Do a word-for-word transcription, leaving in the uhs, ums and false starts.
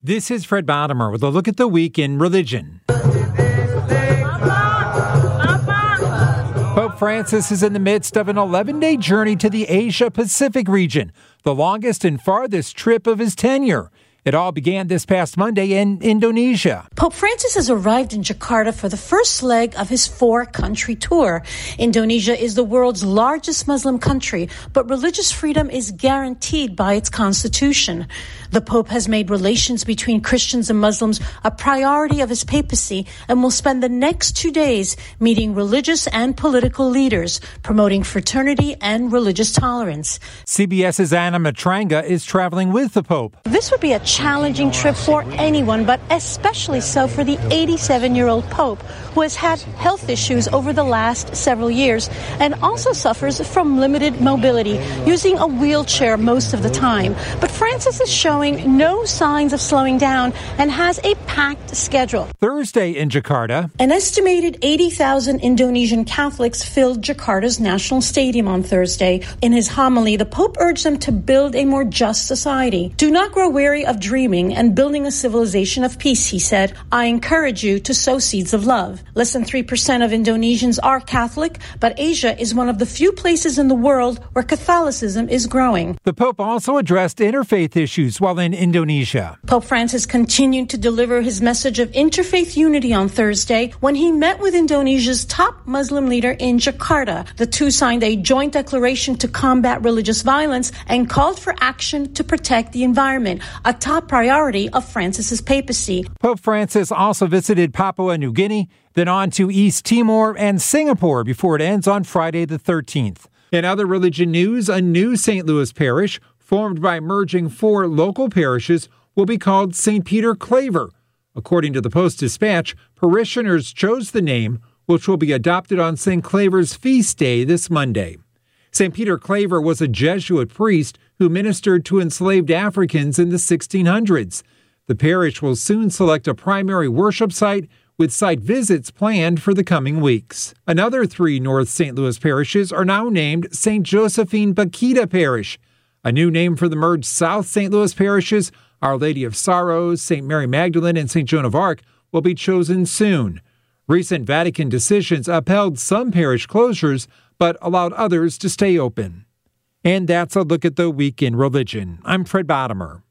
This is Fred Bodimer with a look at the week in religion. Pope Francis is in the midst of an eleven-day journey to the Asia-Pacific region, the longest and farthest trip of his tenure. It all began this past Monday in Indonesia. Pope Francis has arrived in Jakarta for the first leg of his four-country tour. Indonesia is the world's largest Muslim country, but religious freedom is guaranteed by its constitution. The Pope has made relations between Christians and Muslims a priority of his papacy and will spend the next two days meeting religious and political leaders, promoting fraternity and religious tolerance. CBS's Anna Matranga is traveling with the Pope. This would be a challenging trip for anyone, but especially so for the eighty-seven-year-old Pope, who has had health issues over the last several years and also suffers from limited mobility, using a wheelchair most of the time. But Francis is showing no signs of slowing down and has a packed schedule. Thursday in Jakarta, an estimated eighty thousand Indonesian Catholics filled Jakarta's National Stadium on Thursday. In his homily, the Pope urged them to build a more just society. Do not grow weary of dreaming and building a civilization of peace, he said. I encourage you to sow seeds of love. Less than three percent of Indonesians are Catholic, but Asia is one of the few places in the world where Catholicism is growing. The Pope also addressed interfaith issues while in Indonesia. Pope Francis continued to deliver his message of interfaith unity on Thursday when he met with Indonesia's top Muslim leader in Jakarta. The two signed a joint declaration to combat religious violence and called for action to protect the environment, a top priority of Francis's papacy. Pope Francis also visited Papua New Guinea, then on to East Timor and Singapore before it ends on Friday the thirteenth. In other religion news, a new Saint Louis parish, formed by merging four local parishes, will be called Saint Peter Claver. According to the Post-Dispatch, parishioners chose the name, which will be adopted on Saint Claver's feast day this Monday. Saint Peter Claver was a Jesuit priest who ministered to enslaved Africans in the sixteen hundreds. The parish will soon select a primary worship site, with site visits planned for the coming weeks. Another three North Saint Louis parishes are now named Saint Josephine Bakhita Parish. A new name for the merged South Saint Louis parishes, Our Lady of Sorrows, Saint Mary Magdalene, and Saint Joan of Arc, will be chosen soon. Recent Vatican decisions upheld some parish closures, but allowed others to stay open. And that's a look at the week in religion. I'm Fred Bodimer.